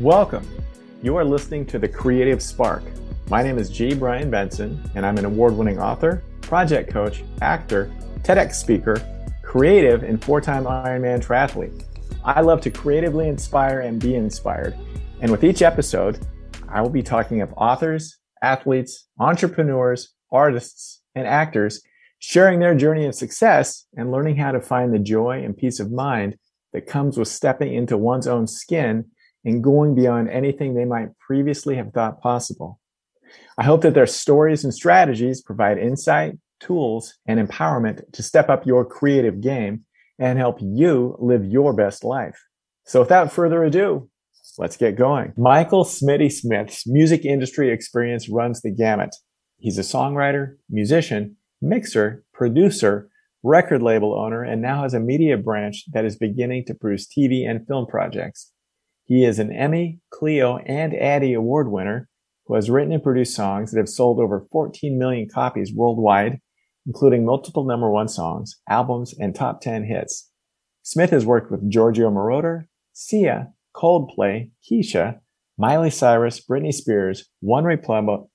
Welcome. You are listening to The Creative Spark. My name is G. Brian Benson, and I'm an award-winning author, project coach, actor, TEDx speaker, creative, and four-time Ironman triathlete. I love to creatively inspire and be inspired. And with each episode, I will be talking of authors, athletes, entrepreneurs, artists, and actors sharing their journey of success and learning how to find the joy and peace of mind that comes with stepping into one's own skin and going beyond anything they might previously have thought possible. I hope that their stories and strategies provide insight, tools, and empowerment to step up your creative game and help you live your best life. So without further ado, let's get going. Michael Smitty Smith's music industry experience runs the gamut. He's a songwriter, musician, mixer, producer, record label owner, and now has a media branch that is beginning to produce TV and film projects. He is an Emmy, Clio, and Addy Award winner who has written and produced songs that have sold over 14 million copies worldwide, including multiple number one songs, albums, and top 10 hits. Smith has worked with Giorgio Moroder, Sia, Coldplay, Kesha, Miley Cyrus, Britney Spears, One Republic,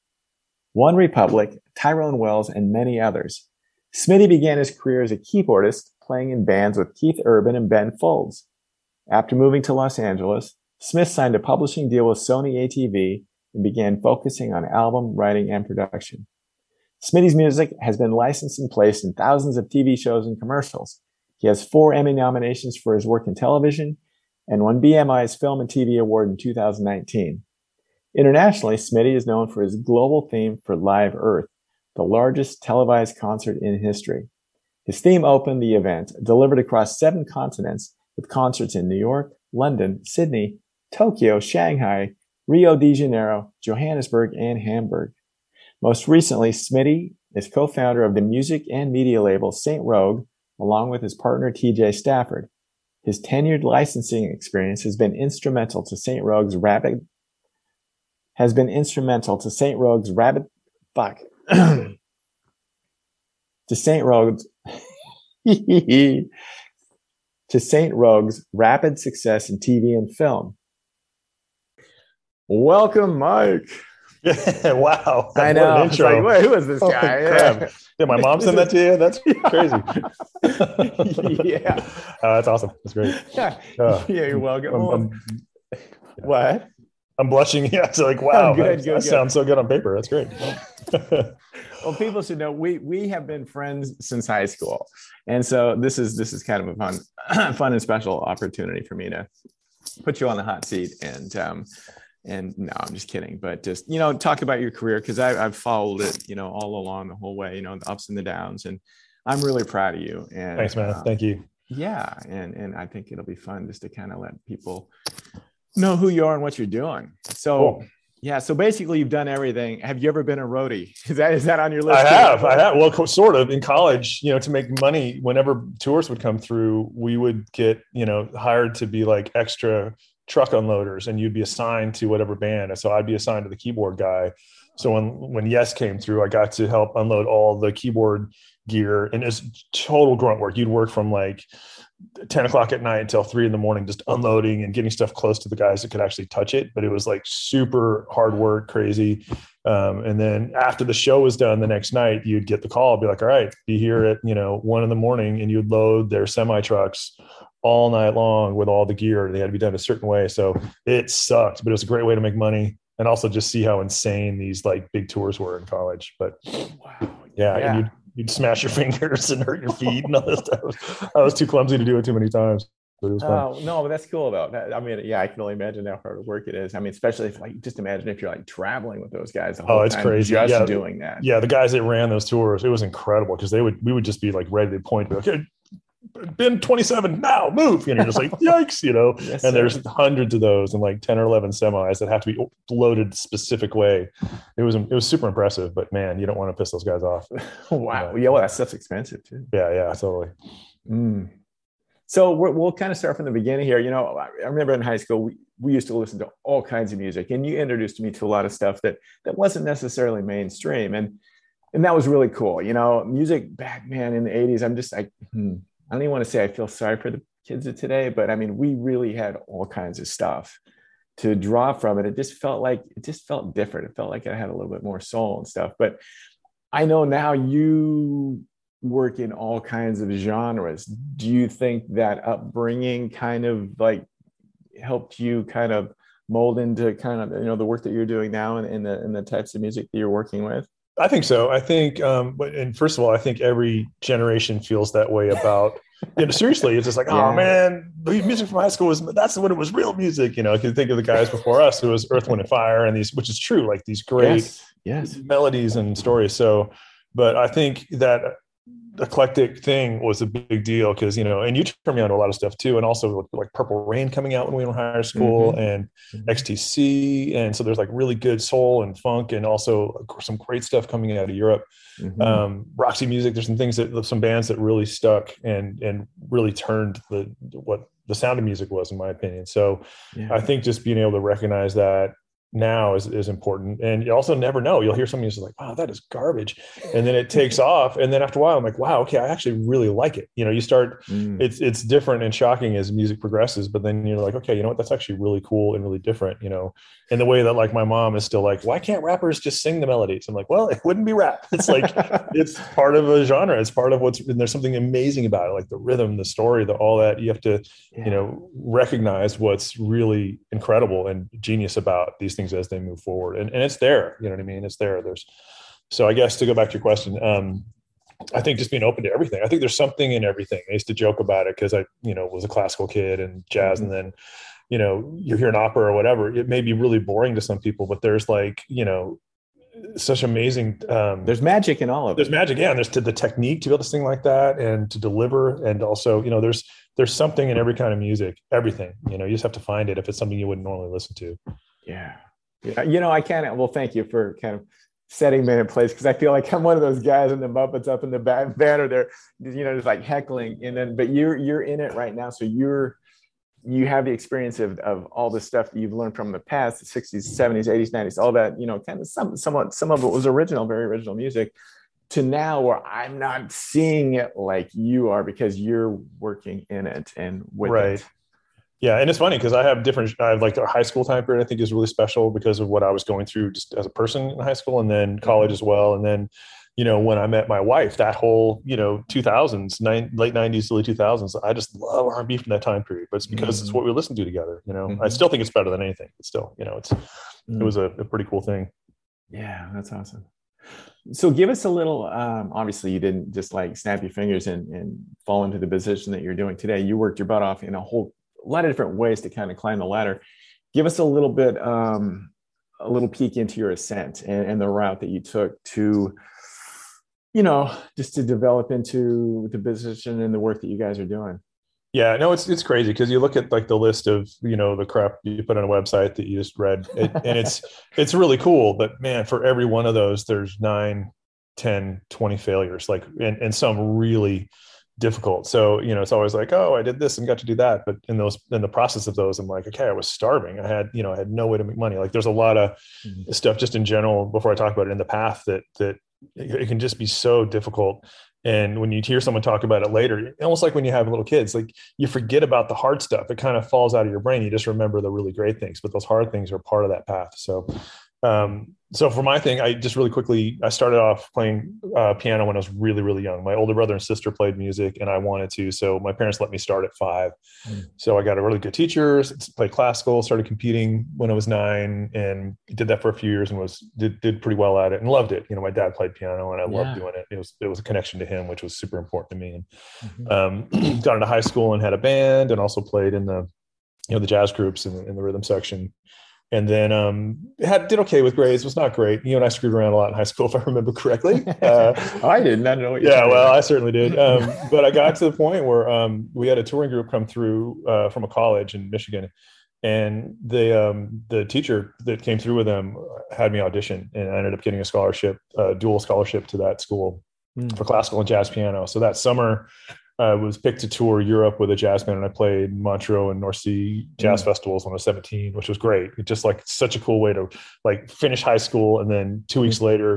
Tyrone Wells, and many others. Smitty began his career as a keyboardist, playing in bands with Keith Urban and Ben Folds. After moving to Los Angeles, Smith signed a publishing deal with Sony ATV and began focusing on album writing and production. Smitty's music has been licensed and placed in thousands of TV shows and commercials. He has 4 Emmy nominations for his work in television and won BMI's Film and TV Award in 2019. Internationally, Smitty is known for his global theme for Live Earth, the largest televised concert in history. His theme opened the event, delivered across 7 continents, with concerts in New York, London, Sydney, Tokyo, Shanghai, Rio de Janeiro, Johannesburg, and Hamburg. Most recently, Smitty is co-founder of the music and media label Saint Rogue, along with his partner TJ Stafford. His tenured licensing experience has been instrumental to Saint Rogue's to Saint Rogue's rapid success in TV and film. Welcome, Mike. Yeah, wow. I know. It's like, wait, who is this guy? Yeah. Did my mom send that to you? That's crazy. Yeah. That's awesome. That's great. Yeah, you're welcome. What? I'm blushing. Yeah, it's like, wow, good. Sounds so good on paper. That's great. Well, people should know we have been friends since high school, and so this is kind of a fun and special opportunity for me to put you on the hot seat and no, I'm just kidding, but just talk about your career, because I've followed it all along the whole way, the ups and the downs, and I'm really proud of you. And thanks, man. Thank you. Yeah, and I think it'll be fun just to kind of let people know who you are and what you're doing. So. Cool. Yeah. So basically you've done everything. Have you ever been a roadie? Is that on your list? I have. Well, sort of in college, to make money, whenever tours would come through, we would get, hired to be like extra truck unloaders, and you'd be assigned to whatever band. And so I'd be assigned to the keyboard guy. So when Yes came through, I got to help unload all the keyboard gear, and it's total grunt work. You'd work from like 10 o'clock at night until 3 a.m, just unloading and getting stuff close to the guys that could actually touch it. But it was like super hard work, crazy. And then after the show was done the next night, you'd get the call, be like, all right, be here at 1 a.m. and you'd load their semi trucks all night long with all the gear. They had to be done a certain way. So it sucked, but it was a great way to make money and also just see how insane these like big tours were in college. But wow. Yeah. And you'd smash your fingers and hurt your feet and all this stuff. I was too clumsy to do it too many times. But it was fun. Oh, no, but that's cool though. I can only imagine how hard work it is. Especially if just imagine if you're like traveling with those guys the whole time. It's crazy. Just doing that. Yeah, the guys that ran those tours, it was incredible, because we would just be like ready to point, okay, bin 27 now, move. You're just like, yikes, Yes, and there's hundreds of those and like 10 or 11 semis that have to be loaded a specific way. It was super impressive, but man, you don't want to piss those guys off. Wow. Yeah, well, that stuff's expensive too. Yeah, totally. So we'll kind of start from the beginning here. I remember in high school, we used to listen to all kinds of music, and you introduced me to a lot of stuff that wasn't necessarily mainstream. And that was really cool. Music back, man, in the 80s, I'm just like, I don't even want to say I feel sorry for the kids of today, but we really had all kinds of stuff to draw from it. It just felt different. It felt like it had a little bit more soul and stuff. But I know now you work in all kinds of genres. Do you think that upbringing kind of like helped you kind of mold into kind of, the work that you're doing now and the types of music that you're working with? I think so. I think, and first of all, I think every generation feels that way about, seriously, it's just like, oh man, the music from high school that's when it was real music. I can think of the guys before us, it was Earth, Wind and Fire, and which is true, like these great melodies and stories. So, but I think that eclectic thing was a big deal because, and you turned me on to a lot of stuff too. And also like Purple Rain coming out when we were in higher school and XTC. And so there's like really good soul and funk and also some great stuff coming out of Europe. Roxy Music, there's some bands that really stuck and really turned what the sound of music was, in my opinion. So I think just being able to recognize that now is important. And you also never know, you'll hear something that's like, wow, that is garbage, and then it takes off, and then after a while I'm like, wow, okay, I actually really like it. You start it's different and shocking as music progresses, but then you're like, okay, you know what, that's actually really cool and really different. In the way that like my mom is still like, why can't rappers just sing the melodies? I'm like, well, it wouldn't be rap. It's like it's part of a genre, it's part of and there's something amazing about it, like the rhythm, the story, all that. You have to recognize what's really incredible and genius about these things as they move forward, and it's there. You know what I mean? It's there. So I guess to go back to your question, I think just being open to everything. I think there's something in everything. I used to joke about it because I was a classical kid and jazz, and then you hear an opera or whatever, it may be really boring to some people, but there's like such amazing there's magic in all of it. There's magic, and there's the technique to be able to sing like that and to deliver, and also there's something in every kind of music, everything. You just have to find it if it's something you wouldn't normally listen to. I can't. Well, thank you for kind of setting me in place, because I feel like I'm one of those guys in the Muppets up in the band, or they're just like heckling, and then but you're in it right now, so you have the experience of all the stuff that you've learned from the past, the 60s, 70s, 80s, 90s, all that, kind of some of it was original, very original music, to now where I'm not seeing it like you are, because you're working in it and with it. Yeah. And it's funny because I have like a high school time period I think is really special because of what I was going through just as a person in high school, and then college as well. And then, when I met my wife, that whole, 2000s, late 90s, early 2000s, I just love R&B from that time period, but it's because it's what we listened to together. I still think it's better than anything, but still, it was a pretty cool thing. Yeah, that's awesome. So give us a little, obviously you didn't just like snap your fingers and fall into the position that you're doing today. You worked your butt off in a lot of different ways to kind of climb the ladder. Give us a little bit, a little peek into your ascent and the route that you took to, just to develop into the position and the work that you guys are doing. Yeah, no, it's crazy because you look at like the list of, the crap you put on a website that you just read, and it's really cool. But man, for every one of those, there's 9, 10, 20 failures, like, and some really difficult. So, it's always like, oh, I did this and got to do that. But in the process of those, I'm like, okay, I was starving. I had no way to make money. Like there's a lot of stuff just in general, before I talk about it, in the path that it can just be so difficult. And when you hear someone talk about it later, almost like when you have little kids, like you forget about the hard stuff. It kind of falls out of your brain. You just remember the really great things, but those hard things are part of that path. So for my thing, I started off playing piano when I was really, really young. My older brother and sister played music and I wanted to, so my parents let me start at 5. So I got a really good teacher, played classical, started competing when I was 9, and did that for a few years and did pretty well at it and loved it. My dad played piano and I loved doing it. It was a connection to him, which was super important to me. And got into high school and had a band and also played in the jazz groups in the rhythm section. And then did okay with grades. Was not great. You and I screwed around a lot in high school, if I remember correctly. I did not know what you're talking about. I certainly did. But I got to the point where we had a touring group come through from a college in Michigan, and the teacher that came through with them had me audition, and I ended up getting a scholarship, dual scholarship to that school for classical and jazz piano. So that summer, was picked to tour Europe with a jazz band, and I played Montreux and North Sea jazz festivals when I was 17, which was great. It just like such a cool way to like finish high school. And then 2 weeks later,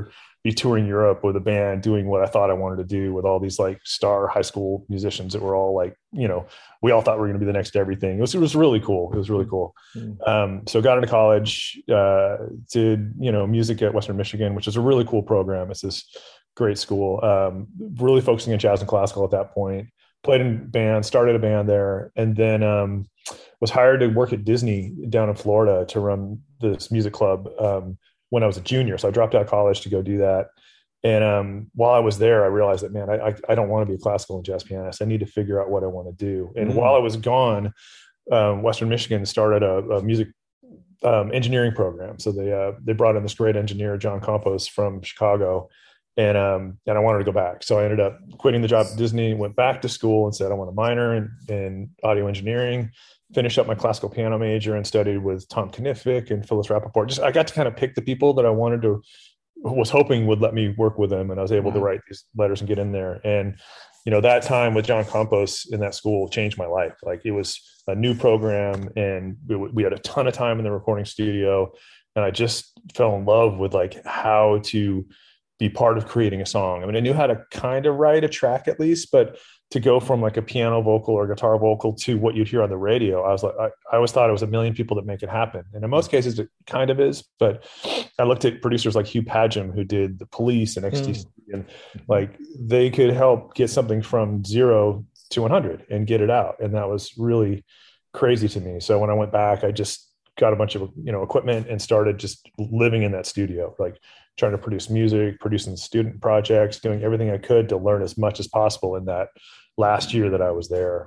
be touring Europe with a band, doing what I thought I wanted to do with all these like star high school musicians that were all like, we all thought we were going to be the next everything. It was really cool. It was really cool. So got into college, did, music at Western Michigan, which is a really cool program. It's this great school, really focusing on jazz and classical at that point. Played in bands, started a band there, and then was hired to work at Disney down in Florida to run this music club when I was a junior. So I dropped out of college to go do that. And while I was there, I realized that, man, I don't want to be a classical and jazz pianist. I need to figure out what I want to do. And while I was gone, Western Michigan started a music engineering program. So they brought in this great engineer, John Campos from Chicago. And I wanted to go back. So I ended up quitting the job at Disney, went back to school and said, I want a minor in audio engineering, finished up my classical piano major and studied with Tom Kniffik and Phyllis Rappaport. I got to kind of pick the people that I was hoping would let me work with them. And I was able to write these letters and get in there. And, that time with John Campos in that school changed my life. Like, it was a new program and we had a ton of time in the recording studio. And I just fell in love with like how to be part of creating a song. I mean, I knew how to kind of write a track at least, but to go from like a piano vocal or guitar vocal to what you'd hear on the radio, I was like, I always thought it was a million people that make it happen. And in most cases it kind of is, but I looked at producers like Hugh Padgham, who did The Police and XTC, and like they could help get something from 0 to 100 and get it out. And that was really crazy to me. So when I went back, I just got a bunch of, equipment and started just living in that studio, like trying to produce music, producing student projects, doing everything I could to learn as much as possible in that last year that I was there.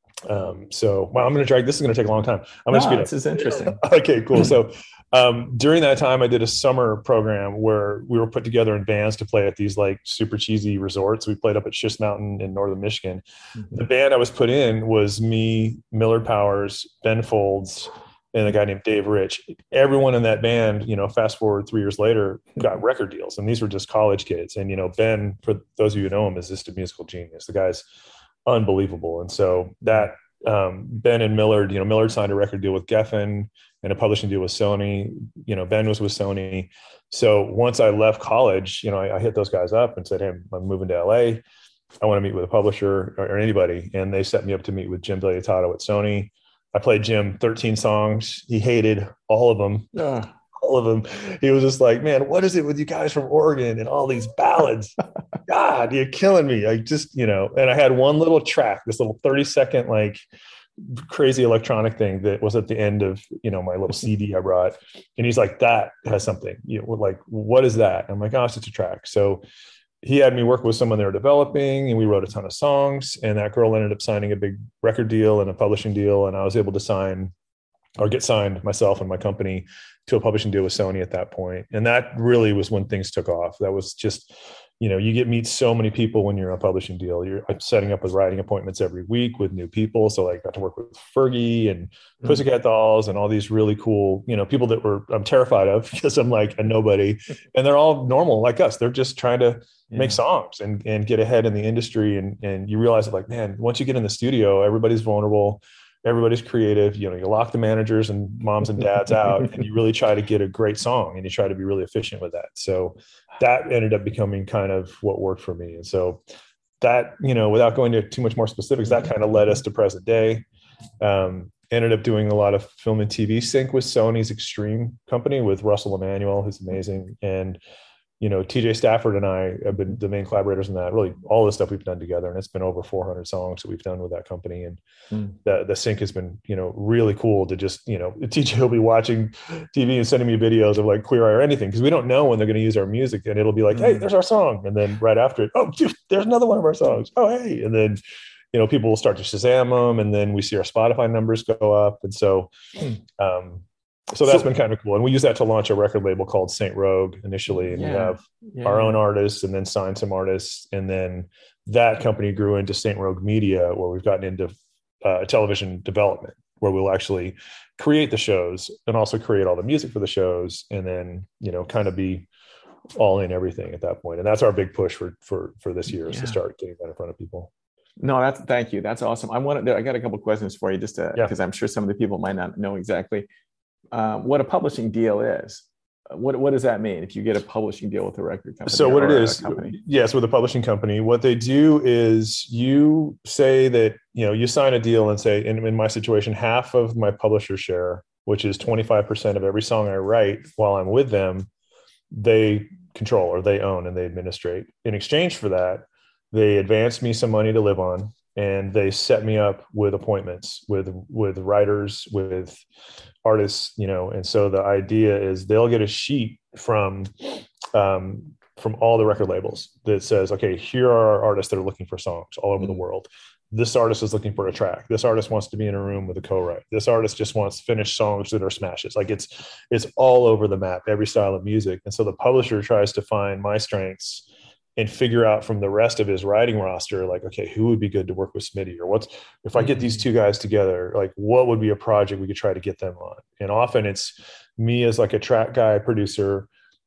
So, I'm going to drag, this is going to take a long time. This is interesting. Okay, cool. So during that time, I did a summer program where we were put together in bands to play at these like super cheesy resorts. We played up at Schiss Mountain in northern Michigan. The band I was put in was me, Millard Powers, Ben Folds, and a guy named Dave Rich. Everyone in that band, fast forward 3 years later, got record deals. And these were just college kids. And, Ben, for those of you who know him, is just a musical genius. The guy's unbelievable. And so that Ben and Millard, Millard signed a record deal with Geffen and a publishing deal with Sony. Ben was with Sony. So once I left college, I hit those guys up and said, hey, I'm moving to LA. I want to meet with a publisher or anybody. And they set me up to meet with Jim Delicatato at Sony. I played Jim 13 songs. He hated all of them. All of them. He was just like, man, what is it with you guys from Oregon and all these ballads? God, you're killing me. I just, and I had one little track, this little 30-second, like crazy electronic thing that was at the end of, my little CD I brought. And he's like, that has something, like, what is that? And I'm like, oh, it's just a track. So he had me work with someone they were developing, and we wrote a ton of songs, and that girl ended up signing a big record deal and a publishing deal. And I was able to get signed myself and my company to a publishing deal with Sony at that point. And that really was when things took off. That was just, you meet so many people when you're on a publishing deal. I'm setting up with writing appointments every week with new people. So I got to work with Fergie and Pussycat Dolls and all these really cool, people that I'm terrified of because I'm like a nobody, and they're all normal like us. They're just trying to make songs and get ahead in the industry. And you realize that, like, man, once you get in the studio, everybody's vulnerable. Everybody's creative. You lock the managers and moms and dads out, and you really try to get a great song, and you try to be really efficient with that. So that ended up becoming kind of what worked for me. And so that, without going into too much more specifics, that kind of led us to present day. Ended up doing a lot of film and TV sync with Sony's Extreme company with Russell Emanuel, who's amazing. And TJ Stafford and I have been the main collaborators in that. Really, all the stuff we've done together, and it's been over 400 songs that we've done with that company. And the sync has been, really cool to just, TJ will be watching TV and sending me videos of like Queer Eye or anything, because we don't know when they're going to use our music, and it'll be like, hey, there's our song, and then right after it, oh, dude, there's another one of our songs. Oh, hey, and then people will start to Shazam them, and then we see our Spotify numbers go up, and so. So that's been kind of cool. And we use that to launch a record label called Saint Rogue initially. And we have our own artists and then signed some artists. And then that company grew into Saint Rogue Media, where we've gotten into television development, where we'll actually create the shows and also create all the music for the shows. And then, kind of be all in everything at that point. And that's our big push for this year, is to start getting that in front of people. No, thank you. That's awesome. I got a couple of questions for you, just because I'm sure some of the people might not know exactly what a publishing deal is. what does that mean if you get a publishing deal with a record company? So what it a is, company? yes, with a publishing company, what they do is you say that, you sign a deal and say, in my situation, half of my publisher share, which is 25% of every song I write while I'm with them, they control or they own and they administrate. In exchange for that, they advance me some money to live on, and they set me up with appointments with writers, with artists, and so the idea is they'll get a sheet from all the record labels that says, okay, here are our artists that are looking for songs all over the world. This artist is looking for a track. This artist wants to be in a room with a co-write. This artist just wants finished songs that are smashes. Like it's all over the map, every style of music. And so the publisher tries to find my strengths and figure out from the rest of his writing roster, like, okay, who would be good to work with Smitty, or if I get these two guys together, like what would be a project we could try to get them on? And often it's me as like a track guy, producer,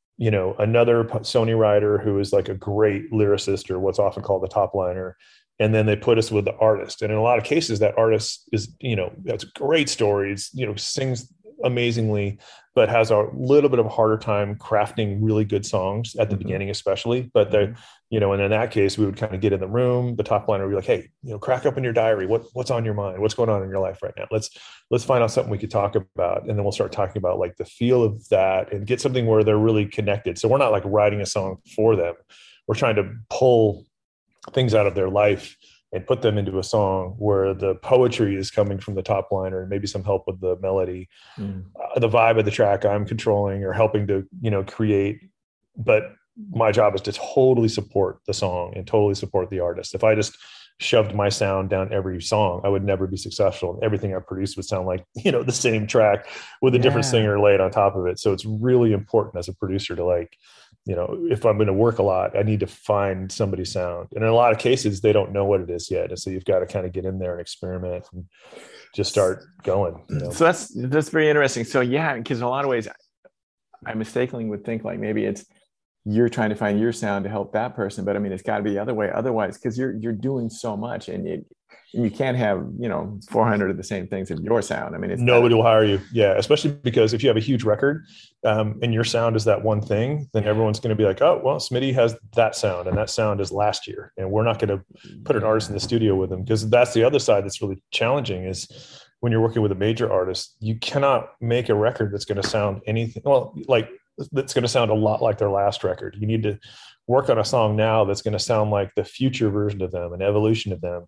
another Sony writer who is like a great lyricist, or what's often called the top liner. And then they put us with the artist. And in a lot of cases, that artist is, that's great stories, sings amazingly, but has a little bit of a harder time crafting really good songs at the beginning, especially. But they, and in that case, we would kind of get in the room, the top liner would be like, hey, crack up in your diary. What's on your mind? What's going on in your life right now? Let's find out something we could talk about. And then we'll start talking about like the feel of that and get something where they're really connected. So we're not like writing a song for them. We're trying to pull things out of their life and put them into a song where the poetry is coming from the top liner and maybe some help with the melody, the vibe of the track I'm controlling or helping to, create. But my job is to totally support the song and totally support the artist. If I just shoved my sound down every song, I would never be successful. Everything I produced would sound like, the same track with a different singer laid on top of it. So it's really important as a producer to like, if I'm going to work a lot, I need to find somebody's sound. And in a lot of cases, they don't know what it is yet. And so you've got to kind of get in there and experiment and just start going. So that's very interesting. So yeah, because in a lot of ways, I mistakenly would think like maybe it's you're trying to find your sound to help that person, but I mean it's got to be the other way. Otherwise, because you're doing so much, and you can't have 400 of the same things in your sound. I mean, nobody will hire you. Yeah, especially because if you have a huge record and your sound is that one thing, then everyone's going to be like, oh, well, Smitty has that sound, and that sound is last year, and we're not going to put an artist in the studio with them, because that's the other side that's really challenging is when you're working with a major artist, you cannot make a record that's going to sound anything. Well, like that's going to sound a lot like their last record. You need to work on a song now that's going to sound like the future version of them, an evolution of them.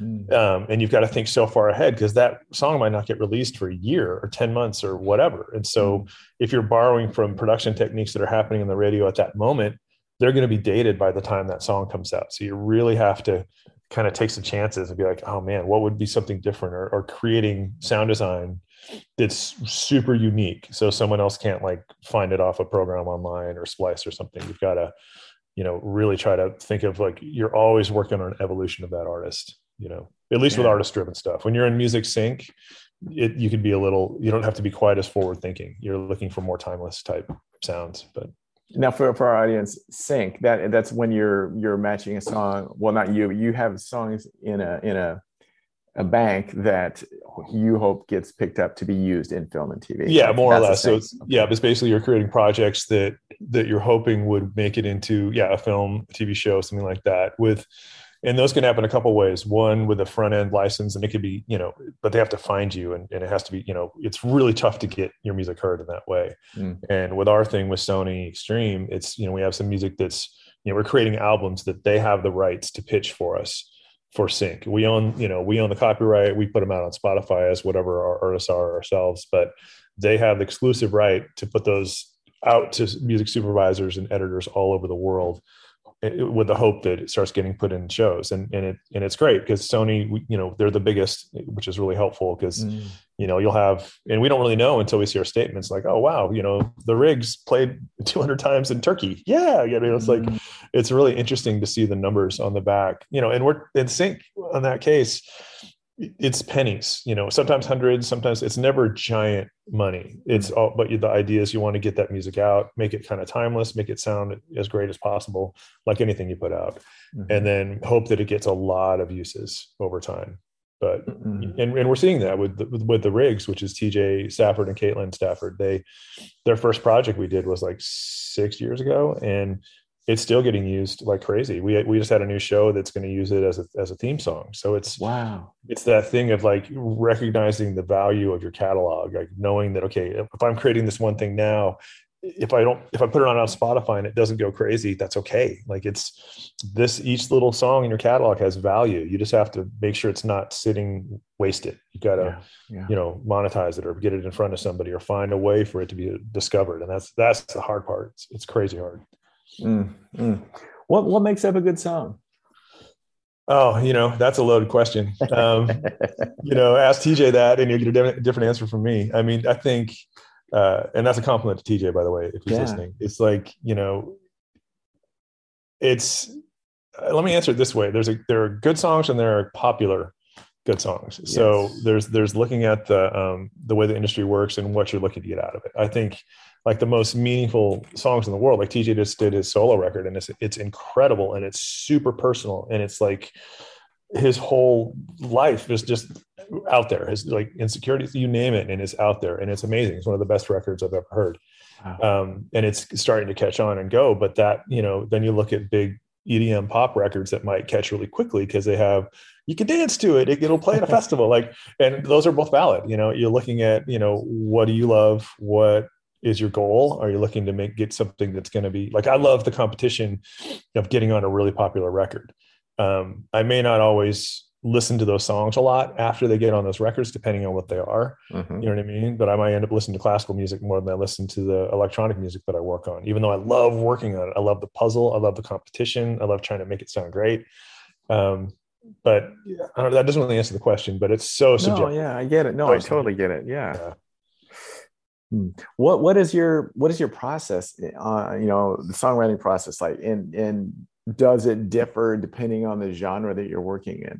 And you've got to think so far ahead, because that song might not get released for a year or 10 months or whatever. And so if you're borrowing from production techniques that are happening in the radio at that moment, they're going to be dated by the time that song comes out. So you really have to kind of take some chances and be like, oh man, what would be something different, or creating sound design that's super unique, so someone else can't like find it off a program online or Splice or something. You've got to, really try to think of like, you're always working on an evolution of that artist, at least with artist driven stuff. When you're in music sync, you can be you don't have to be quite as forward thinking. You're looking for more timeless type sounds. But now for our audience, sync, that's when you're matching a song. Well, not you have songs in a bank that you hope gets picked up to be used in film and TV. Yeah, more or less. So it's basically you're creating projects that you're hoping would make it into a film, TV show, something like that. And those can happen a couple of ways. One, with a front end license, and it could be, but they have to find you, and it has to be, it's really tough to get your music heard in that way. And with our thing with Sony Extreme, it's, we have some music that's, we're creating albums that they have the rights to pitch for us for sync. We own the copyright. We put them out on Spotify as whatever our artists are ourselves, but they have the exclusive right to put those out to music supervisors and editors all over the world, with the hope that it starts getting put in shows. And it's great because Sony, they're the biggest, which is really helpful because, you'll have, and we don't really know until we see our statements like, oh, wow, the Rigs played 200 times in Turkey. Yeah. It's like, it's really interesting to see the numbers on the back, and we're in sync on that case. It's pennies, sometimes hundreds, sometimes it's never giant money. It's all, but the idea is you want to get that music out, make it kind of timeless, make it sound as great as possible, like anything you put out, and then hope that it gets a lot of uses over time. But Mm-mm. and we're seeing that with the Rigs, which is TJ Stafford and Caitlin Stafford. Their first project we did was like 6 years ago, and it's still getting used like crazy. We just had a new show that's going to use it as a theme song. So Wow. it's that thing of like recognizing the value of your catalog, like knowing that, okay, if I'm creating this one thing now, if I put it on Spotify and it doesn't go crazy, that's okay. Like each little song in your catalog has value. You just have to make sure it's not sitting wasted. You got to, Yeah. monetize it or get it in front of somebody or find a way for it to be discovered. And that's the hard part. It's crazy hard. What makes up a good song? Oh, that's a loaded question. Ask TJ that and you get a different answer from me. I mean, I think, and that's a compliment to TJ, by the way, if he's listening. It's like, let me answer it this way. There are good songs and there are popular good songs. Yes. So there's looking at the way the industry works and what you're looking to get out of it. I think like the most meaningful songs in the world, like TJ just did his solo record, and it's incredible and it's super personal, and it's like his whole life is just out there. His like insecurities, you name it, and it's out there, and it's amazing. It's one of the best records I've ever heard. Wow. And it's starting to catch on and go. But that, then you look at big EDM pop records that might catch really quickly because you can dance to it. It'll play at a festival. And those are both valid. You're looking at, what do you love? What is your goal? Are you looking to get something that's going to be like, I love the competition of getting on a really popular record. I may not always listen to those songs a lot after they get on those records, depending on what they are. Mm-hmm. You know what I mean? But I might end up listening to classical music more than I listen to the electronic music that I work on, even though I love working on it. I love the puzzle. I love the competition. I love trying to make it sound great. But I don't know, that doesn't really answer the question, but it's so subjective. No, yeah, I get it. No, I totally get it. Yeah. What is your process? The songwriting process like, and does it differ depending on the genre that you're working in?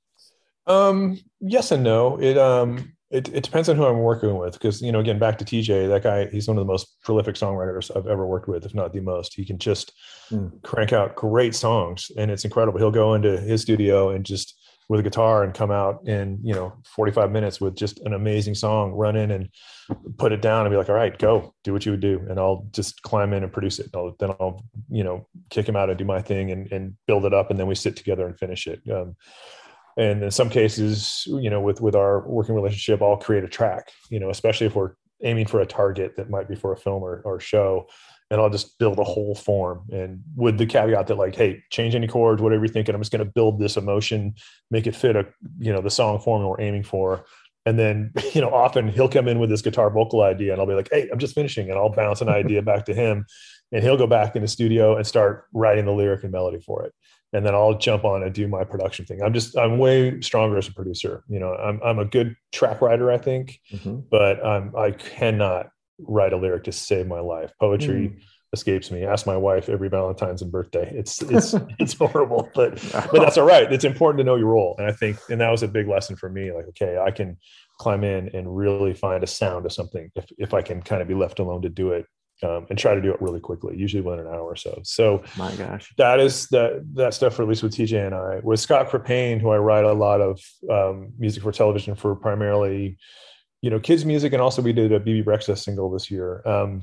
Yes and no. It depends on who I'm working with, because again, back to TJ, that guy, he's one of the most prolific songwriters I've ever worked with, if not the most. He can just crank out great songs, and it's incredible. He'll go into his studio and just with a guitar and come out in 45 minutes with just an amazing song, run in and put it down and be like, all right, go do what you would do, and I'll just climb in and produce it. Then I'll kick him out and do my thing and build it up, and then we sit together and finish it. And in some cases, with our working relationship, I'll create a track, especially if we're aiming for a target that might be for a film or show, and I'll just build a whole form, and with the caveat that like, hey, change any chords, whatever you're thinking, I'm just going to build this emotion, make it fit the song form that we're aiming for. And then, often he'll come in with this guitar vocal idea, and I'll be like, hey, I'm just finishing, and I'll bounce an idea back to him, and he'll go back in the studio and start writing the lyric and melody for it. And then I'll jump on and do my production thing. I'm way stronger as a producer. I'm a good track writer, I think, but I cannot write a lyric to save my life. Poetry escapes me. Ask my wife every Valentine's and birthday. It's horrible, but that's all right. It's important to know your role. And I think, and that was a big lesson for me. Like, okay, I can climb in and really find a sound of something if I can kind of be left alone to do it. And try to do it really quickly, usually within an hour or so. So my gosh, that is that stuff, for at least with TJ and I. With Scott Crepane, who I write a lot of music for television for, primarily, kids music, and also we did a BB Rexha single this year.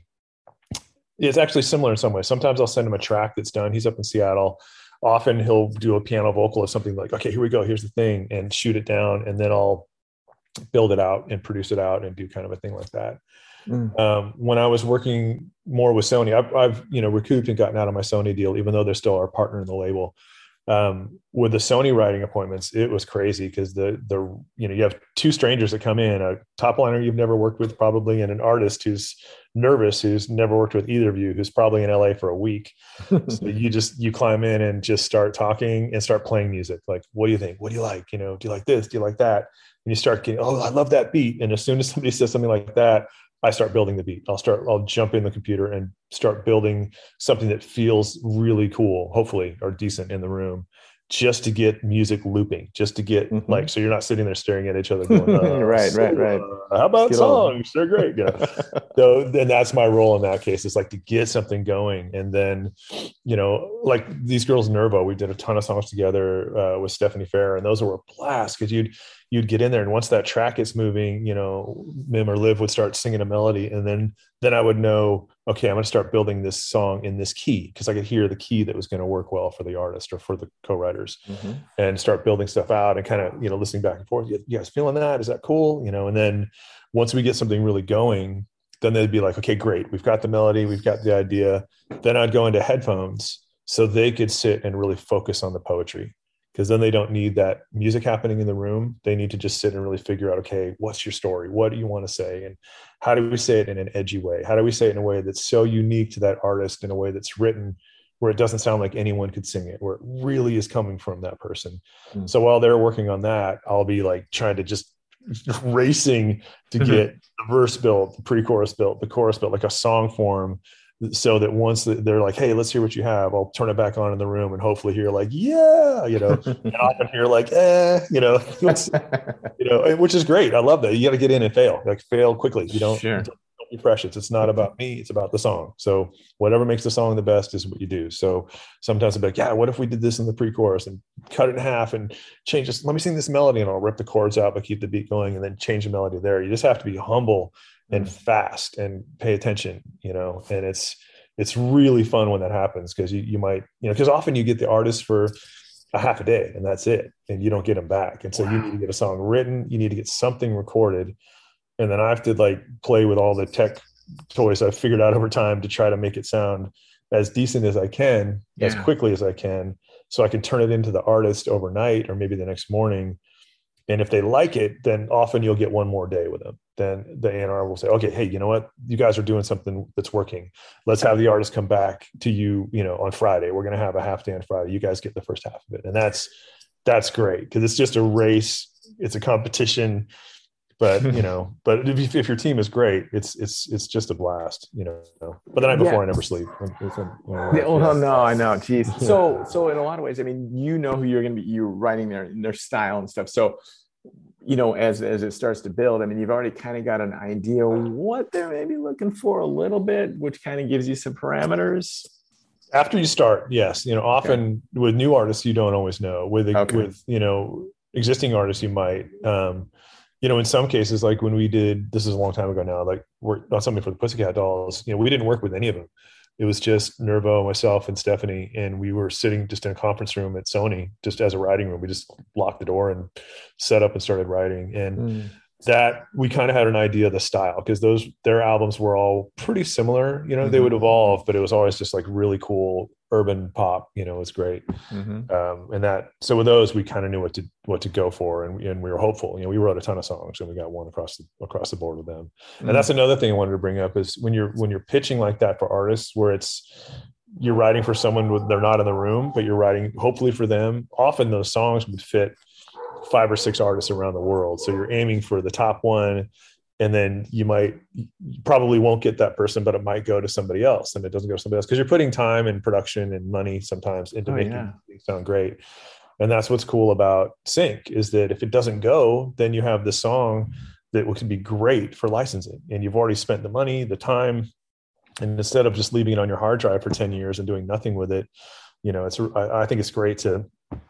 It's actually similar in some ways. Sometimes I'll send him a track that's done. He's up in Seattle. Often he'll do a piano vocal or something like, okay, here we go, here's the thing, and shoot it down, and then I'll build it out and produce it out and do kind of a thing like that. When I was working more with Sony, I've recouped and gotten out of my Sony deal, even though they're still our partner in the label. With the Sony writing appointments, it was crazy because you have two strangers that come in, a top liner you've never worked with probably, and an artist who's nervous, who's never worked with either of you, who's probably in LA for a week. So you climb in and just start talking and start playing music. Like, what do you think? What do you like? Do you like this? Do you like that? And you start getting, oh, I love that beat. And as soon as somebody says something like that, I start building the beat. I'll jump in the computer and start building something that feels really cool, hopefully, or decent in the room, just to get music looping, just to get so you're not sitting there staring at each other going, right. How about songs? They're great. So then that's my role in that case. It's like to get something going. And then, like these girls, Nervo, we did a ton of songs together with Stephanie Fair, and those were a blast because you'd get in there, and once that track is moving, you know, Mim or Liv would start singing a melody, and then I would know, okay, I'm going to start building this song in this key, because I could hear the key that was going to work well for the artist or for the co-writers, and start building stuff out and kind of, you know, listening back and forth. You guys feeling that? Is that cool? You know, and then once we get something really going, then they'd be like, okay, great. We've got the melody. We've got the idea. Then I'd go into headphones so they could sit and really focus on the poetry, because then they don't need that music happening in the room. They need to just sit and really figure out, okay, what's your story? What do you want to say? And how do we say it in an edgy way? How do we say it in a way that's so unique to that artist, in a way that's written where it doesn't sound like anyone could sing it, where it really is coming from that person? So while they're working on that, I'll be like trying to just racing to get the verse built, the pre-chorus built, the chorus built, like a song form, so that once they're like, hey, let's hear what you have, I'll turn it back on in the room and hopefully hear like, yeah, you know, and I can hear like, you know, you know, which is great. I love that. You got to get in and fail quickly. You don't be precious. It's not about me. It's about the song. So whatever makes the song the best is what you do. So sometimes I'll be like, yeah, what if we did this in the pre-chorus and cut it in half and change this? Let me sing this melody, and I'll rip the chords out, but keep the beat going, and then change the melody there. You just have to be humble and fast and pay attention, you know, and it's really fun when that happens, because you might, you know, because often you get the artist for a half a day and that's it, and you don't get them back. And so you need to get a song written, you need to get something recorded, and then I have to like play with all the tech toys I've figured out over time to try to make it sound as decent as I can, as quickly as I can, so I can turn it into the artist overnight or maybe the next morning. And if they like it, then often you'll get one more day with them. Then the A&R will say, okay, hey, you know what? You guys are doing something that's working. Let's have the artist come back to you, you know, on Friday. We're going to have a half day on Friday. You guys get the first half of it. And that's great, because it's just a race. It's a competition. But, you know, but if your team is great, it's just a blast, you know. But the night before I never sleep. Well, no, I know. Geez. So in a lot of ways, I mean, you know who you're going to be, you're writing their style and stuff. So, you know, as it starts to build, I mean, you've already kind of got an idea what they're maybe looking for a little bit, which kind of gives you some parameters. After you start, yes. You know, often with new artists, you don't always know. With you know, existing artists, you might. You know, in some cases, like when we did, this is a long time ago now, like worked on something for the Pussycat Dolls, you know, we didn't work with any of them. It was just Nervo, myself, and Stephanie. And we were sitting just in a conference room at Sony, just as a writing room. We just locked the door and set up and started writing. And that we kind of had an idea of the style, because their albums were all pretty similar. You know, they would evolve, but it was always just like really cool urban pop. You know, it was great. And that, so with those, we kind of knew what to go for, and we were hopeful. You know, we wrote a ton of songs, and we got one across the board with them. And that's another thing I wanted to bring up is when you're pitching like that for artists, where you're writing for someone they're not in the room, but you're writing hopefully for them. Often those songs would fit 5 or 6 artists around the world. So you're aiming for the top one, and then you probably won't get that person, but it might go to somebody else, and it doesn't go to somebody else, because you're putting time and production and money sometimes into making things sound great. And that's what's cool about sync, is that if it doesn't go, then you have the song that could be great for licensing, and you've already spent the money, the time, and instead of just leaving it on your hard drive for 10 years and doing nothing with it, you know, I think it's great to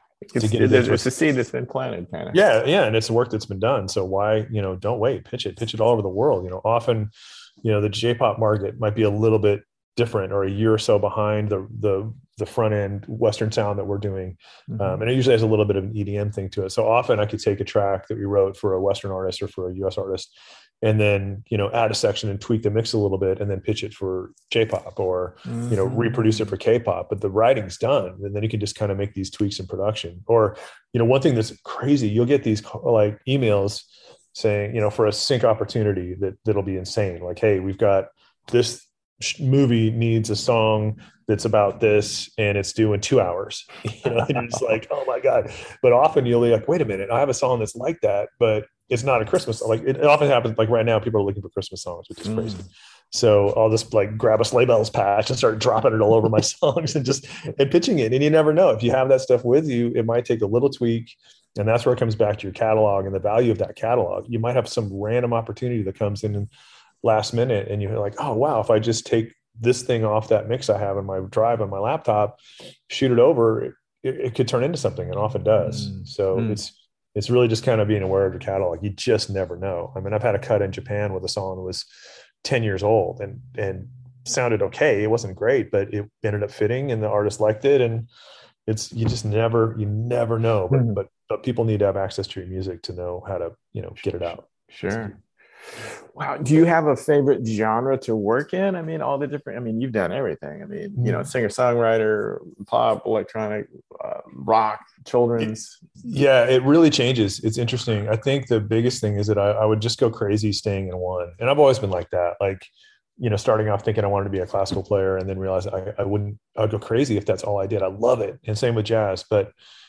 it's a seed that's been planted, kind of. Yeah, and it's work that's been done. So why, you know, don't wait, pitch it all over the world. You know, often, you know, the J-pop market might be a little bit different, or a year or so behind the front end Western sound that we're doing, and it usually has a little bit of an EDM thing to it. So often I could take a track that we wrote for a Western artist or for a US artist, and then, you know, add a section and tweak the mix a little bit, and then pitch it for J-pop, or, you know, reproduce it for K-pop, but the writing's done. And then you can just kind of make these tweaks in production. Or, you know, one thing that's crazy, you'll get these like emails saying, you know, for a sync opportunity that'll be insane. Like, hey, we've got this movie needs a song that's about this, and it's due in 2 hours. You know, and you're just like, oh my God. But often you'll be like, wait a minute, I have a song that's like that, but it's not a Christmas song. Like it often happens, like right now, people are looking for Christmas songs, which is crazy. So I'll just like grab a Sleigh Bells patch and start dropping it all over my songs and pitching it. And you never know, if you have that stuff with you, it might take a little tweak. And that's where it comes back to your catalog and the value of that catalog. You might have some random opportunity that comes in last minute, and you're like, oh wow, if I just take this thing off that mix I have in my drive on my laptop, shoot it over, it could turn into something, and often does. So It's really just kind of being aware of your catalog. You just never know. I mean, I've had a cut in Japan with a song that was 10 years old and sounded okay. It wasn't great, but it ended up fitting and the artist liked it. And it's, you never know, Mhm. but people need to have access to your music to know how to, get it out. Sure. Wow. Do you have a favorite genre to work in? I mean, all the different, I mean, you've done everything. I mean, singer songwriter, pop, electronic, rock, children's. Yeah, it really changes. It's interesting. I think the biggest thing is that I would just go crazy staying in one. And I've always been like that. Like, starting off thinking I wanted to be a classical player and then realize I'd go crazy if that's all I did. I love it. And same with jazz. But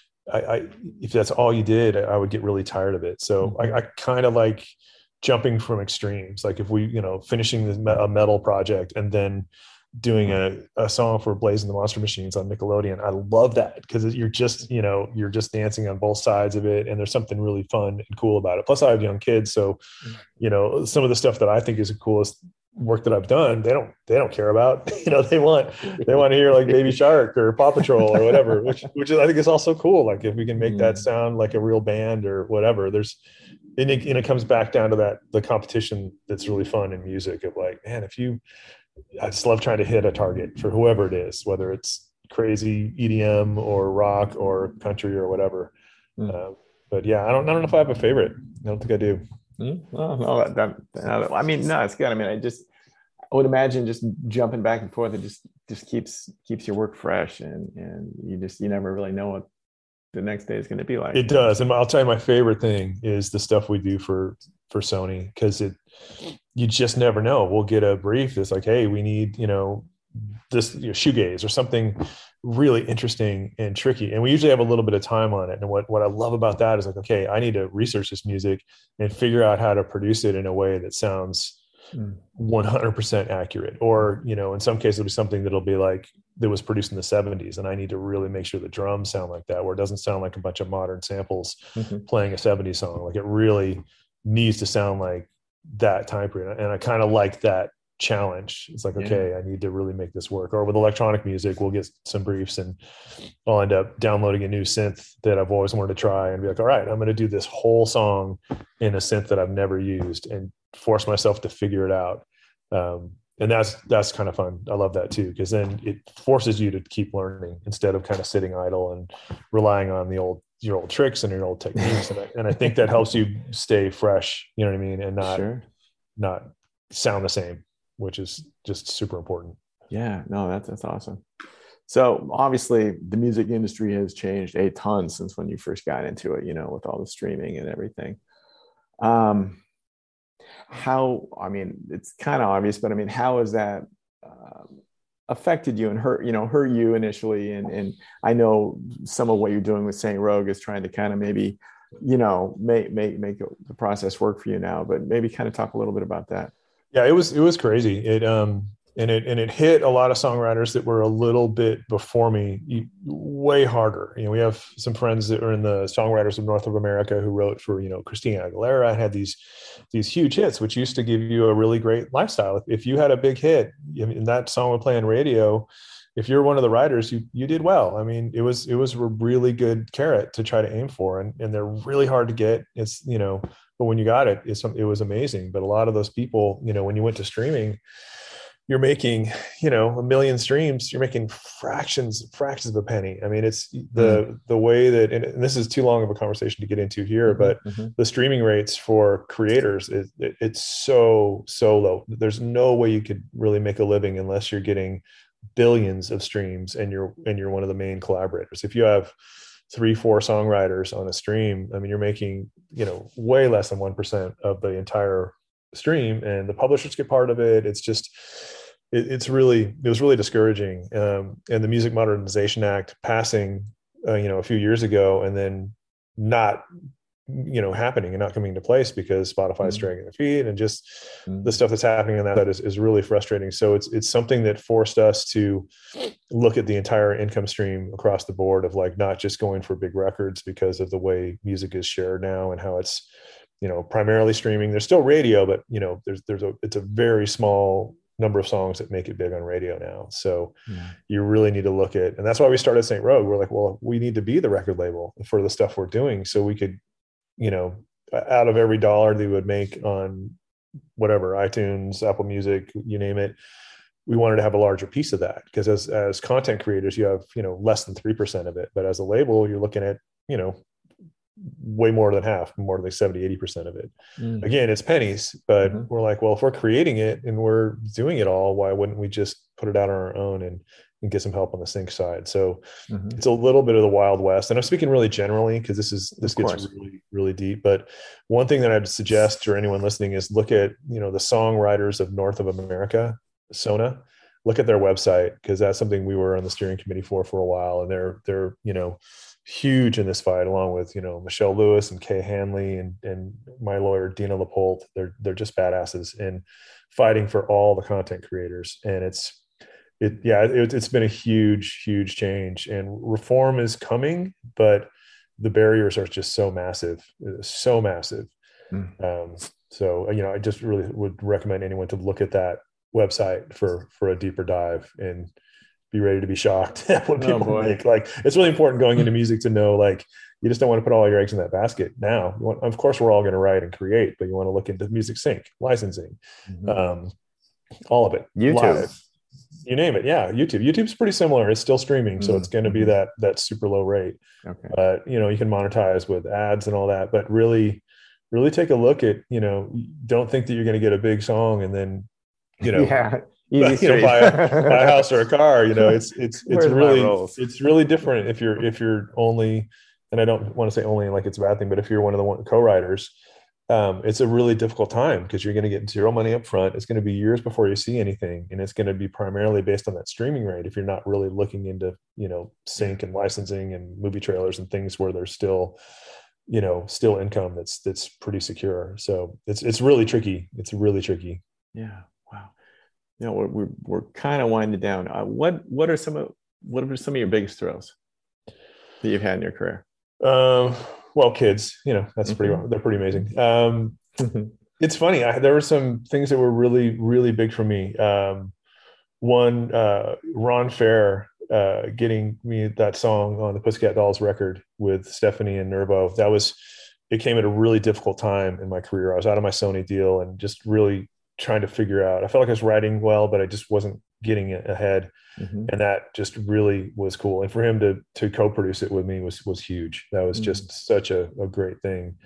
if that's all you did, I would get really tired of it. So I kind of like jumping from extremes. Like if we, finishing a metal project and then doing a song for Blaze and the Monster Machines on Nickelodeon. I love that because you're just dancing on both sides of it. And there's something really fun and cool about it. Plus I have young kids. So, some of the stuff that I think is the coolest work that I've done, they don't care about, they want to hear like Baby Shark or Paw Patrol or whatever, which is, I think is also cool. Like if we can make that sound like a real band or whatever, and it comes back down to the competition that's really fun in music of like, man, I just love trying to hit a target for whoever it is, whether it's crazy EDM or rock or country or whatever. But yeah, I don't know if I have a favorite. I don't think I do. Well, no, I mean, no, it's good. I mean, I would imagine just jumping back and forth. It just keeps your work fresh, and you never really know what the next day is going to be like. It does, and I'll tell you, my favorite thing is the stuff we do for Sony, because you just never know. We'll get a brief that's like, hey, we need this shoegaze or something really interesting and tricky, and we usually have a little bit of time on it. And what I love about that is like, okay, I need to research this music and figure out how to produce it in a way that sounds 100% accurate, or in some cases it'll be something that'll be like that was produced in the 70s, and I need to really make sure the drums sound like that, where it doesn't sound like a bunch of modern samples playing a 70s song. Like it really needs to sound like that time period, and I kind of like that challenge. It's like, okay, I need to really make this work. Or with electronic music, we'll get some briefs and I'll end up downloading a new synth that I've always wanted to try and be like, all right, I'm going to do this whole song in a synth that I've never used and force myself to figure it out. And that's kind of fun. I love that too, because then it forces you to keep learning instead of kind of sitting idle and relying on your old tricks and your old techniques. And I think that helps you stay fresh, you know what I mean? And not sound the same, which is just super important. Yeah, no, that's awesome. So obviously the music industry has changed a ton since when you first got into it, with all the streaming and everything. I mean, it's kind of obvious, but I mean, how has that affected you and hurt you initially? And I know some of what you're doing with Saint Rogue is trying to kind of maybe, make the process work for you now, but maybe kind of talk a little bit about that. Yeah, it was crazy. It hit a lot of songwriters that were a little bit before me way harder. We have some friends that are in the Songwriters of North of America who wrote for, Christina Aguilera, and had these huge hits, which used to give you a really great lifestyle. If you had a big hit and that song would play on radio, if you're one of the writers, you did well. I mean, it was a really good carrot to try to aim for, and they're really hard to get. It's, but when you got it, it was amazing. But a lot of those people, when you went to streaming, you're making, 1 million streams, you're making fractions of a penny. I mean, it's the way that, and this is too long of a conversation to get into here, but the streaming rates for creators, it's so low. There's no way you could really make a living unless you're getting billions of streams and you're one of the main collaborators. If you have 3-4 songwriters on a stream, I mean, you're making, way less than 1% of the entire stream, and the publishers get part of it. It's just, it was really discouraging. And the Music Modernization Act passing, a few years ago, and then not, happening and not coming into place because Spotify's dragging their feet, and just the stuff that's happening on that is really frustrating. So it's something that forced us to look at the entire income stream across the board of like, not just going for big records because of the way music is shared now and how it's, primarily streaming. There's still radio, but it's a very small number of songs that make it big on radio now. So you really need to look at, and that's why we started Saint Rogue. We're like, well, we need to be the record label for the stuff we're doing, so we could you know, out of every dollar they would make on whatever, iTunes, Apple Music, you name it, we wanted to have a larger piece of that, because as content creators, you have, you know, less than 3% of it. But as a label, you're looking at, you know, way more than half, more than 70-80% of it. Again, it's pennies, but we're like, well, if we're creating it and we're doing it all, why wouldn't we just put it out on our own and get some help on the sync side? So it's a little bit of the Wild West. And I'm speaking really generally, because this gets really, really deep. But one thing that I'd suggest to anyone listening is look at, you know, the songwriters of North of America, SONA. Look at their website, because that's something we were on the steering committee for a while. And they're, you know, huge in this fight, along with, you know, Michelle Lewis and Kay Hanley and my lawyer, Dina Lapolt. They're just badasses in fighting for all the content creators. And it's been a huge, huge change, and reform is coming, but the barriers are just so massive. So, you know, I just really would recommend anyone to look at that website for a deeper dive and be ready to be shocked at what people make. Like, it's really important going into music to know, like, you just don't want to put all your eggs in that basket. Now, of course, we're all going to write and create, but you want to look into music sync, licensing, all of it. YouTube. Live, you name it. Yeah. YouTube's pretty similar. It's still streaming. So it's going to be that super low rate. Okay. But, you know, you can monetize with ads and all that, but really take a look at, you know, don't think that you're going to get a big song and then, you know, buy a house or a car. You know, it's really different if you're only, and I don't want to say only like it's a bad thing, but if you're one of the co-writers, it's a really difficult time, because you're going to get zero money up front. It's going to be years before you see anything, and it's going to be primarily based on that streaming rate. If you're not really looking into, you know, sync and licensing and movie trailers and things where there's still, you know, still income that's pretty secure. So it's really tricky. It's really tricky. Yeah. Wow. You know, we're kind of winding down. What are some of your biggest thrills that you've had in your career? Well, kids, you know, that's they're pretty amazing. It's funny. There were some things that were really, really big for me. One, Ron Fair, getting me that song on the Pussycat Dolls record with Stephanie and Nervo. It came at a really difficult time in my career. I was out of my Sony deal and just really trying to figure out, I felt like I was writing well, but I just wasn't getting ahead. And that just really was cool. And for him to co-produce it with me was huge. That was just such a great thing.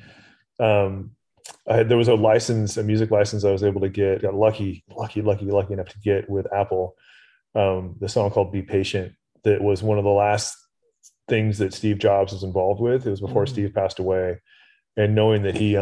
There was a music license I was able to get, got lucky enough to get with Apple, the song called Be Patient. That was one of the last things that Steve Jobs was involved with. It was before Steve passed away. And knowing that he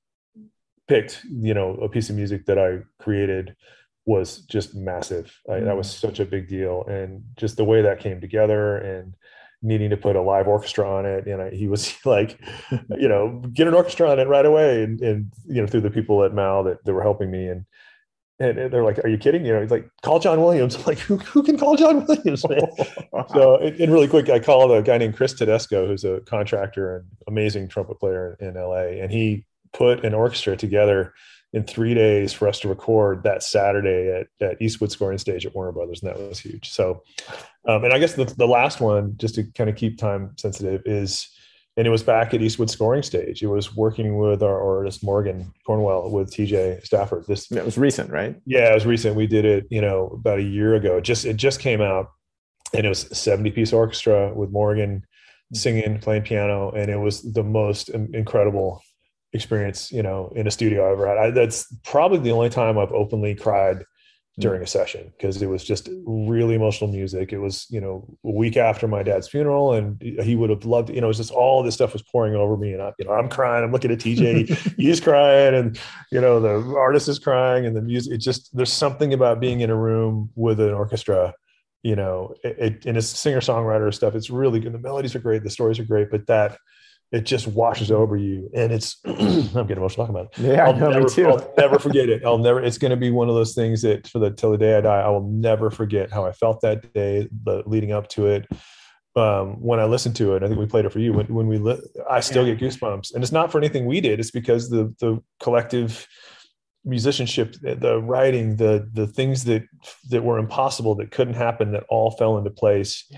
picked, you know, a piece of music that I created was just massive. That was such a big deal. And just the way that came together and needing to put a live orchestra on it. And he was like, you know, get an orchestra on it right away. And you know, through the people at Mal that were helping me. And they're like, are you kidding? You know, he's like, call John Williams. I'm like, who can call John Williams, man? So, and really quick, I called a guy named Chris Tedesco, who's a contractor and amazing trumpet player in LA. And he put an orchestra together in 3 days for us to record that Saturday at Eastwood Scoring Stage at Warner Brothers. And that was huge. So, and I guess the last one, just to kind of keep time sensitive, and it was back at Eastwood Scoring Stage. It was working with our artist, Morgan Cornwell, with TJ Stafford. That was recent, right? Yeah, it was recent. We did it, you know, about a year ago. It just came out, and it was a 70-piece orchestra with Morgan singing, playing piano. And it was the most incredible experience, you know, in a studio I ever had. That's probably the only time I've openly cried during a session, because it was just really emotional music. It was, you know, a week after my dad's funeral, and he would have loved, you know, it was just all this stuff was pouring over me, and I'm crying. I'm looking at TJ, he's crying, and, you know, the artist is crying, and the music, there's something about being in a room with an orchestra, you know, and it's singer-songwriter stuff. It's really good. The melodies are great. The stories are great, but it just washes over you. And it's, I'm getting emotional talking about it. Yeah, I'll never forget it. It's going to be one of those things that till the day I die, I will never forget how I felt that day, leading up to it. When I listened to it, I think we played it for you. I still get goosebumps, and it's not for anything we did. It's because the collective musicianship, the writing, the things that were impossible, that couldn't happen, that all fell into place.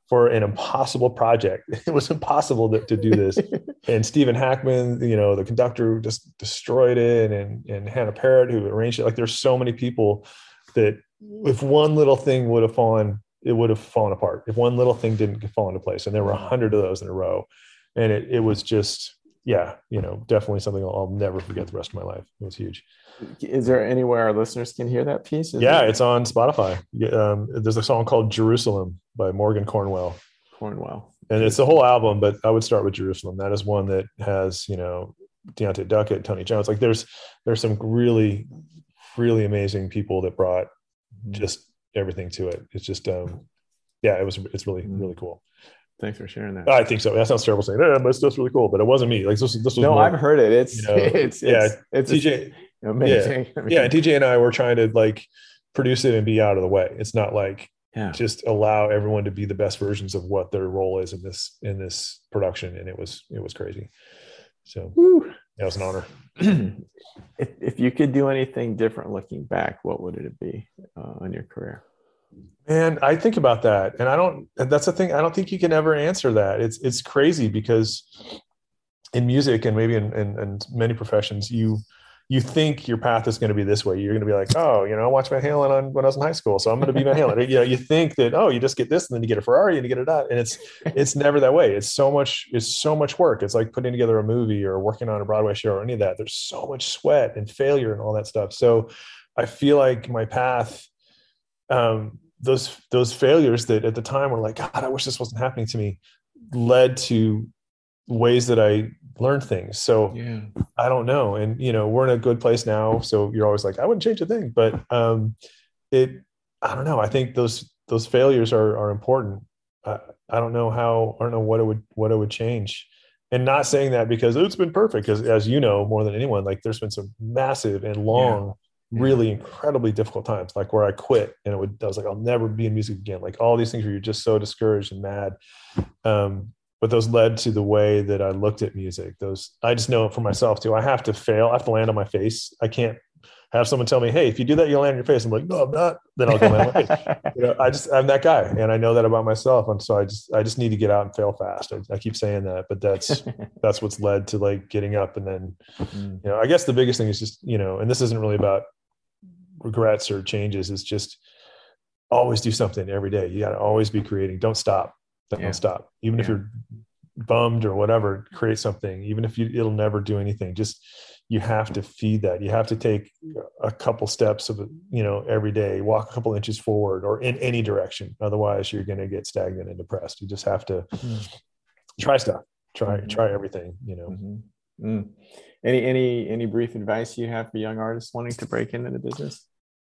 for an impossible project. It was impossible to do this. And Stephen Hackman, the conductor, just destroyed it. And Hannah Parrott, who arranged it. Like, there's so many people that if one little thing would have fallen, it would have fallen apart. If one little thing didn't fall into place. And there were 100 of those in a row. And it was just, definitely something I'll never forget the rest of my life. It was huge. Is there anywhere our listeners can hear that piece? It's on Spotify. There's a song called Jerusalem by Morgan Cornwell. And it's the whole album, but I would start with Jerusalem. That is one that has, Deontay Duckett, Tony Jones. Like, there's some really, really amazing people that brought just everything to it. It's just, it's really, really cool. Thanks for sharing that. I think so. That sounds terrible saying, my stuff's really cool, but it wasn't me. Like, this was no, more, I've heard it. It's TJ. Amazing. Yeah. TJ and I were trying to like produce it and be out of the way. It's not like just allow everyone to be the best versions of what their role is in this production. And it was crazy. So that was an honor. If you could do anything different looking back, what would it be on your career? And I think about that, and that's the thing. I don't think you can ever answer that. It's crazy because in music and maybe in many professions, you think your path is going to be this way. You're going to be like, I watched Van Halen when I was in high school, so I'm going to be Van Halen. You think that, you just get this and then you get a Ferrari and you get it out. And it's never that way. It's so much work. It's like putting together a movie or working on a Broadway show or any of that. There's so much sweat and failure and all that stuff. So I feel like my path, those failures that at the time were like, God, I wish this wasn't happening to me, led to ways that I learned things. So I don't know. And, we're in a good place now. So you're always like, I wouldn't change a thing, but I don't know. I think those failures are important. I don't know what it would change. And not saying that because it's been perfect, because as you know, more than anyone, like there's been some massive and long, really incredibly difficult times, like where I quit and I was like, I'll never be in music again. Like all these things where you're just so discouraged and mad. But those led to the way that I looked at music. I just know it for myself too. I have to fail. I have to land on my face. I can't have someone tell me, hey, if you do that, you'll land on your face. I'm like, no, I'm not. Then I'll go land on my face. I'm that guy. And I know that about myself. And so I just need to get out and fail fast. I keep saying that, but that's what's led to like getting up. And then, I guess the biggest thing is just, and this isn't really about regrets or changes. It's just always do something every day. You got to always be creating. Don't stop. Don't stop. Even if you're bummed or whatever, create something. Even if it'll never do anything, just, you have to feed that. You have to take a couple steps of, every day, walk a couple inches forward or in any direction. Otherwise you're going to get stagnant and depressed. You just have to try stuff, try everything, Any brief advice you have for young artists wanting to break into the business?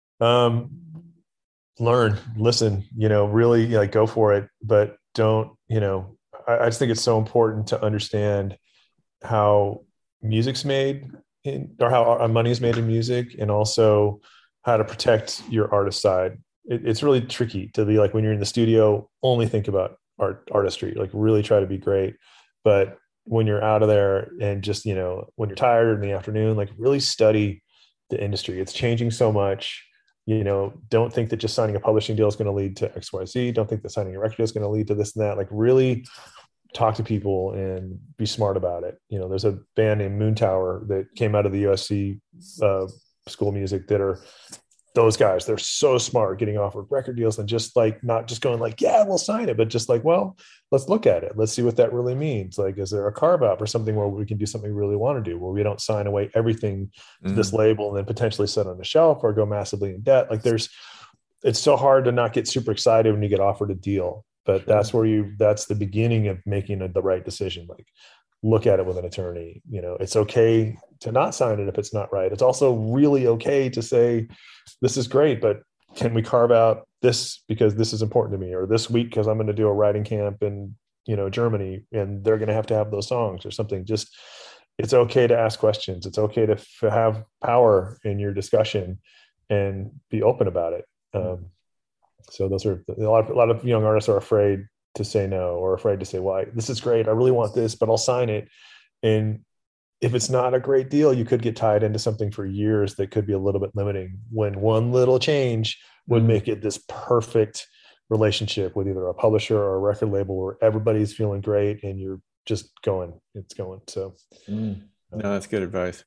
Learn, listen, really like go for it, but don't, I just think it's so important to understand how music's made or how money is made in music, and also how to protect your artist side. It's really tricky to be like, when you're in the studio, only think about artistry, like really try to be great. But when you're out of there and just, when you're tired in the afternoon, like really study the industry. It's changing so much. Don't think that just signing a publishing deal is going to lead to XYZ. Don't think that signing a record deal is going to lead to this and that. Like really talk to people and be smart about it. There's a band named Moontower that came out of the USC School of Music that are those guys. They're so smart getting offered record deals and just like, not just going like, yeah, we'll sign it, but just like, well, let's look at it. Let's see what that really means. Like, is there a carve out or something where we can do something we really want to do, where we don't sign away everything to this label and then potentially sit on the shelf or go massively in debt. Like it's so hard to not get super excited when you get offered a deal, but that's the beginning of making the right decision. Like look at it with an attorney. It's okay to not sign it if it's not right. It's also really okay to say, this is great, but can we carve out this because this is important to me, or this week because I'm going to do a writing camp in, Germany, and they're going to have those songs or something. Just, it's okay to ask questions. It's okay to have power in your discussion and be open about it. So those are a lot of young artists are afraid to say no, or afraid to say, well, this is great, I really want this, but I'll sign it. And if it's not a great deal, you could get tied into something for years that could be a little bit limiting, when one little change would make it this perfect relationship with either a publisher or a record label where everybody's feeling great and you're just going. So no, that's good advice.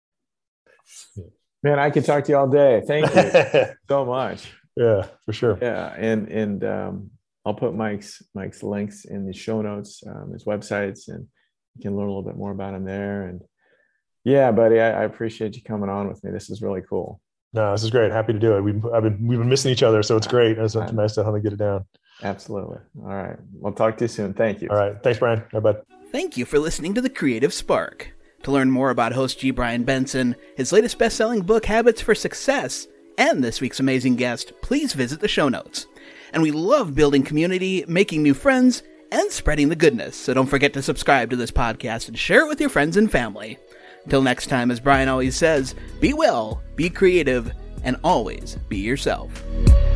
Man, I could talk to you all day. Thank you so much. Yeah, for sure. Yeah, and I'll put Mike's links in the show notes, his websites, and you can learn a little bit more about him there. And yeah, buddy, I appreciate you coming on with me. This is really cool. No, this is great. Happy to do it. We've been missing each other, so it's great. It's nice to finally get it down. Absolutely. All right. We'll talk to you soon. Thank you. All right. Thanks, Brian. Bye, bud. Thank you for listening to The Creative Spark. To learn more about host G. Brian Benson, his latest best-selling book, Habits for Success, and this week's amazing guest, please visit the show notes. And we love building community, making new friends, and spreading the goodness. So don't forget to subscribe to this podcast and share it with your friends and family. Till next time, as Brian always says, be well, be creative, and always be yourself.